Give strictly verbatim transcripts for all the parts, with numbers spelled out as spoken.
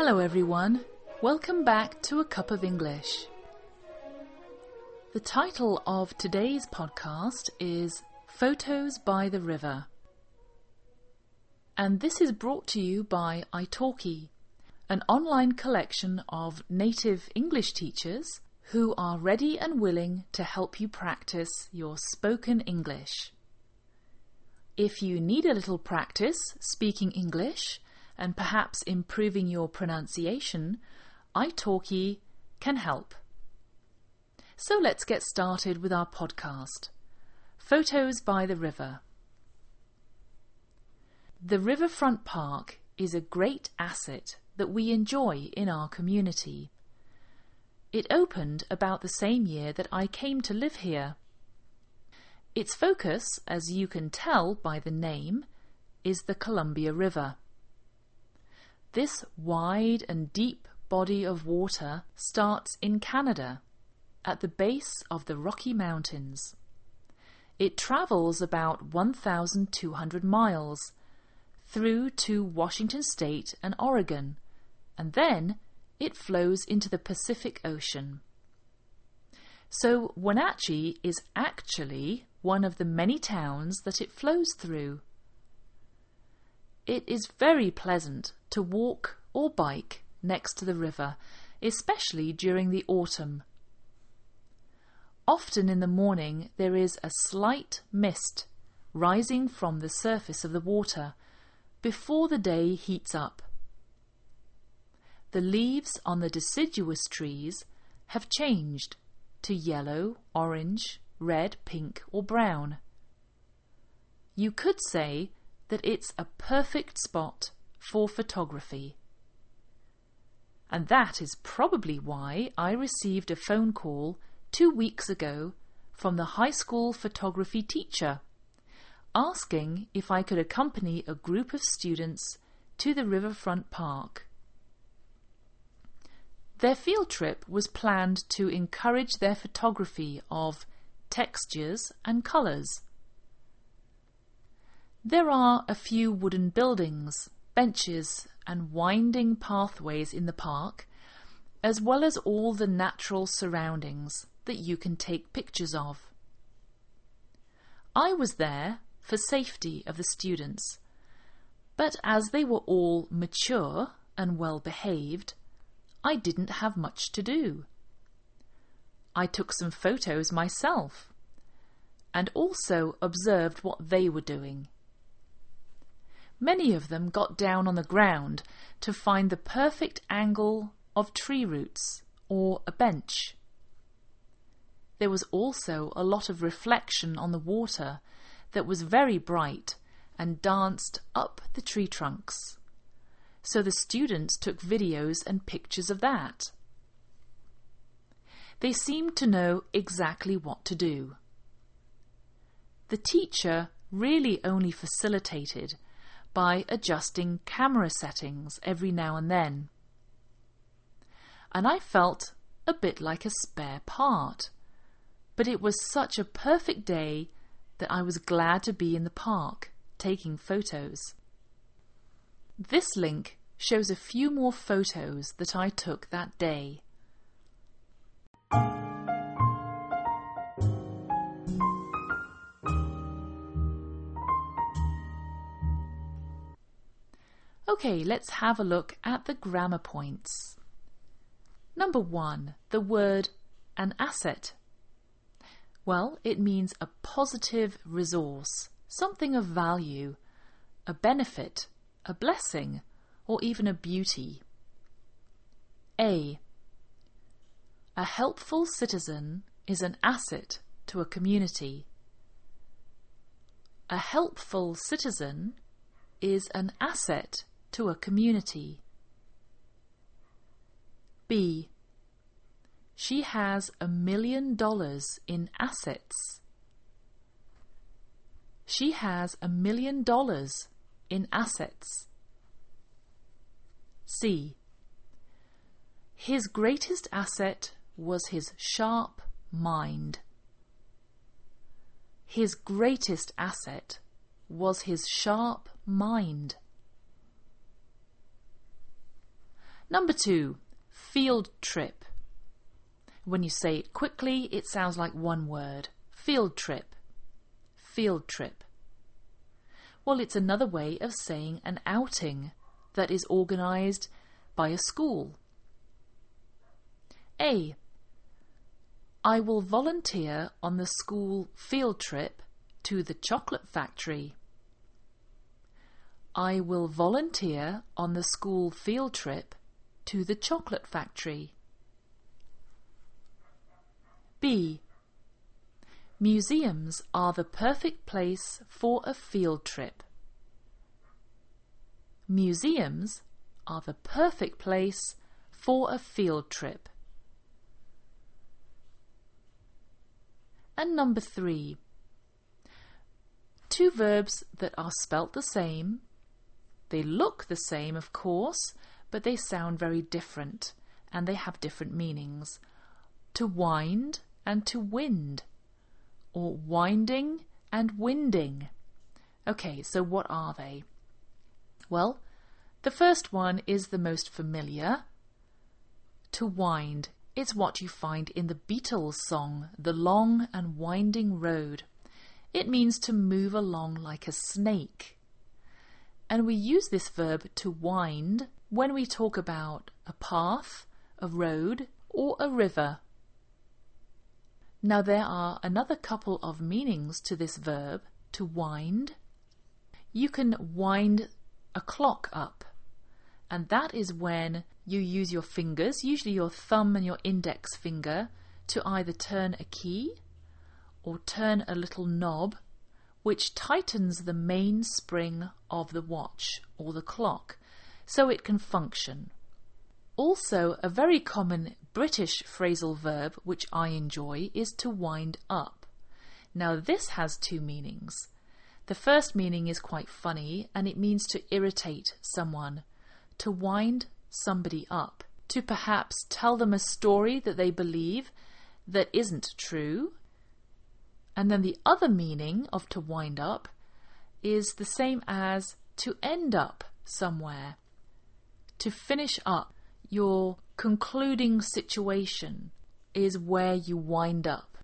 Hello everyone, welcome back to A Cup of English. The title of today's podcast is Photos by the River. And this is brought to you by italki, an online collection of native English teachers who are ready and willing to help you practice your spoken English. If you need a little practice speaking English and perhaps improving your pronunciation, italki can help. So let's get started with our podcast, Photos by the River. The Riverfront Park is a great asset that we enjoy in our community. It opened about the same year that I came to live here. Its focus, as you can tell by the name, is the Columbia River. This wide and deep body of water starts in Canada, at the base of the Rocky Mountains. It travels about one thousand two hundred miles through to Washington State and Oregon, and then it flows into the Pacific Ocean. So Wenatchee is actually one of the many towns that it flows through. It is very pleasant to walk or bike next to the river, especially during the autumn. Often in the morning there is a slight mist rising from the surface of the water before the day heats up. The leaves on the deciduous trees have changed to yellow, orange, red, pink or brown. You could say that it's a perfect spot for photography. And that is probably why I received a phone call two weeks ago from the high school photography teacher, asking if I could accompany a group of students to the Riverfront Park. Their field trip was planned to encourage their photography of textures and colours. There are a few wooden buildings, benches and winding pathways in the park, as well as all the natural surroundings that you can take pictures of. I was there for safety of the students, but as they were all mature and well behaved, I didn't have much to do. I took some photos myself and also observed what they were doing. Many of them got down on the ground to find the perfect angle of tree roots or a bench. There was also a lot of reflection on the water that was very bright and danced up the tree trunks. So the students took videos and pictures of that. They seemed to know exactly what to do. The teacher really only facilitated by adjusting camera settings every now and then. And I felt a bit like a spare part, but it was such a perfect day that I was glad to be in the park taking photos. This link shows a few more photos that I took that day. Okay, let's have a look at the grammar points. Number one, the word an asset. Well, it means a positive resource, something of value, a benefit, a blessing, or even a beauty. A. A helpful citizen is an asset to a community. A helpful citizen is an asset to a community. B. She has a million dollars in assets. She has a million dollars in assets. C. His greatest asset was his sharp mind. His greatest asset was his sharp mind. Number two, field trip. When you say it quickly, it sounds like one word. Field trip. Field trip. Well, it's another way of saying an outing that is organised by a school. A. I will volunteer on the school field trip to the chocolate factory. I will volunteer on the school field trip to the chocolate factory. B. Museums are the perfect place for a field trip. Museums are the perfect place for a field trip. And number three, two verbs that are spelt the same. They look the same, of course, but they sound very different and they have different meanings. To wind and to wind, or winding and winding. Okay, so what are they? Well, the first one is the most familiar. To wind. It's what you find in the Beatles song, The Long and Winding Road. It means to move along like a snake. And we use this verb to wind when we talk about a path, a road, or a river. Now there are another couple of meanings to this verb, to wind. You can wind a clock up, and that is when you use your fingers, usually your thumb and your index finger, to either turn a key or turn a little knob which tightens the main spring of the watch or the clock so it can function. Also, a very common British phrasal verb which I enjoy is to wind up. Now this has two meanings. The first meaning is quite funny and it means to irritate someone, to wind somebody up, to perhaps tell them a story that they believe that isn't true. And then the other meaning of to wind up is the same as to end up somewhere, to finish up. Your concluding situation is where you wind up.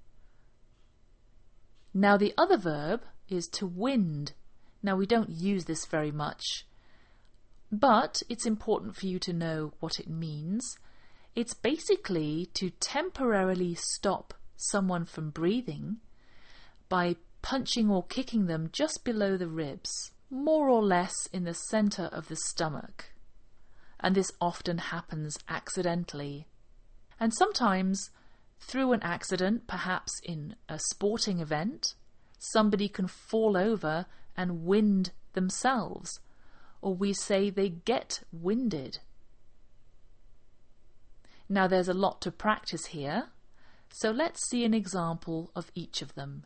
Now the other verb is to wind. Now we don't use this very much, but it's important for you to know what it means. It's basically to temporarily stop someone from breathing by punching or kicking them just below the ribs, more or less in the centre of the stomach. And this often happens accidentally. And sometimes through an accident, perhaps in a sporting event, somebody can fall over and wind themselves, or we say they get winded. Now there's a lot to practice here, so let's see an example of each of them.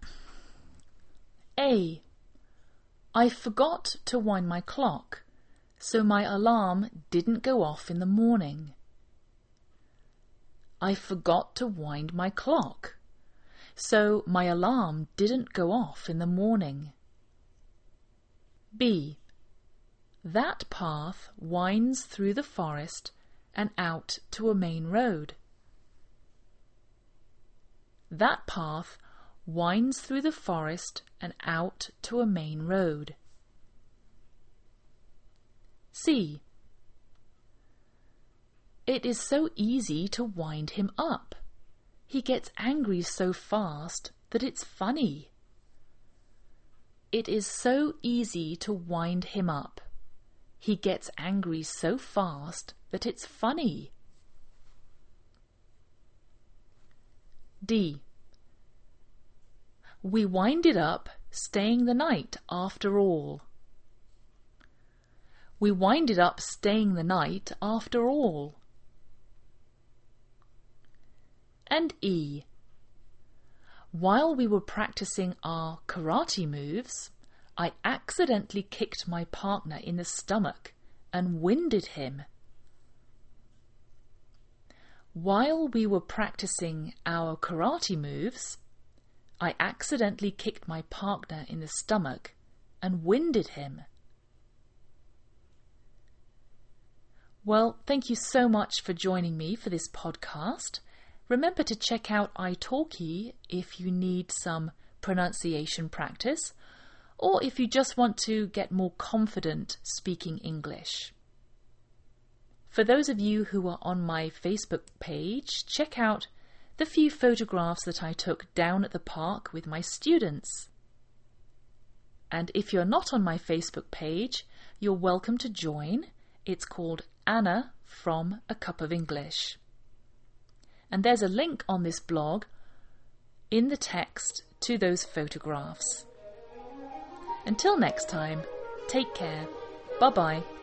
A. I forgot to wind my clock, so my alarm didn't go off in the morning. I forgot to wind my clock, so my alarm didn't go off in the morning. B. That path winds through the forest and out to a main road. That path winds through the forest and out to a main road. C. It is so easy to wind him up. He gets angry so fast that it's funny. It is so easy to wind him up. He gets angry so fast that it's funny. D. We winded up staying the night after all. We winded up staying the night after all. And E. While we were practicing our karate moves, I accidentally kicked my partner in the stomach and winded him. While we were practicing our karate moves, I accidentally kicked my partner in the stomach and winded him. Well, thank you so much for joining me for this podcast. Remember to check out italki if you need some pronunciation practice, or if you just want to get more confident speaking English. For those of you who are on my Facebook page, check out the few photographs that I took down at the park with my students. And if you're not on my Facebook page, you're welcome to join. It's called Anna from A Cup of English. And there's a link on this blog in the text to those photographs. Until next time, take care. Bye-bye.